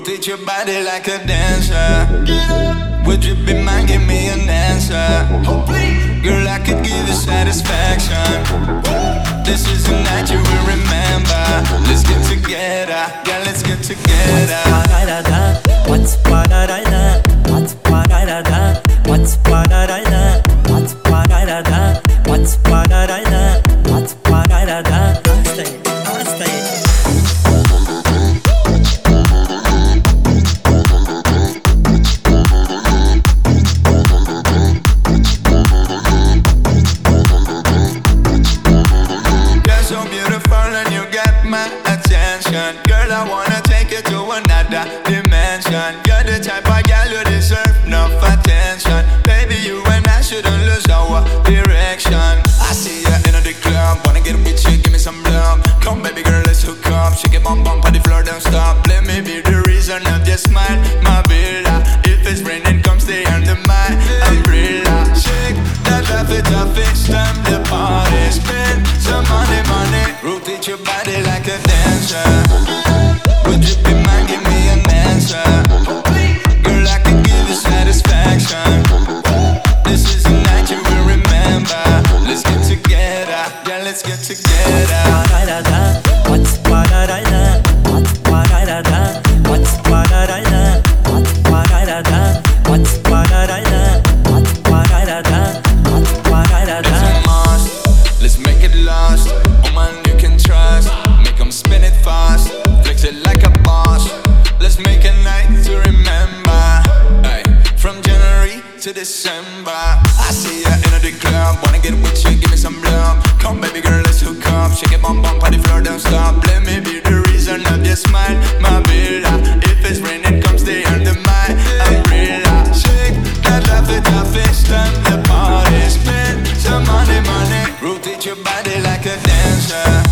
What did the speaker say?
Rotate your body like a dancer. Would you be mine? Give me an answer. Girl, I could give you satisfaction. This is a night you will remember. Let's get together, yeah, let's get together. What's pa-da-da-da? What's pa-da-da-da? What's pa-da-da-da? What's pa-da-da-da? What's pa-da-da-da? What's pa-da-da-da? So beautiful and you get my attention. Girl, I wanna take you to another dimension. You're the type of girl you deserve enough attention. Baby, you and I shouldn't lose our direction. I see you in the club, wanna get with you, give me some love. Come baby girl, let's hook up. Shake it bum bum on the floor, don't stop. Let me be the reason of your smile, my villa. If it's raining, come stay under my umbrella. Shake that off it's time to party. Spend some money. Rotate your body like a dancer. Would you be mine? Give me an answer. Girl, I could give you satisfaction. This is a night you will remember. Let's get together, yeah, let's get together. What's pa-da-da-da? What's pa-da-da-da? What's pa-da-da-da? What's pa-da-da-da? What's pa-da-da-da? What's pa-da-da-da? What's pa-da-da-da? It's a must, let's make it last. Oh man, you can trust. Make them spin it fast. Flex it like a boss. Let's make a night to remember. Ay, from January to December. I see you in the club, wanna get with you, give me some love. Come baby girl, let's hook up. Shake it bum bum on the floor, don't stop. Let me be the reason of your smile, my villa. If it's raining, come stay under my umbrella. Shake that it's time to party. Spend some money. Rotate your body like a dancer.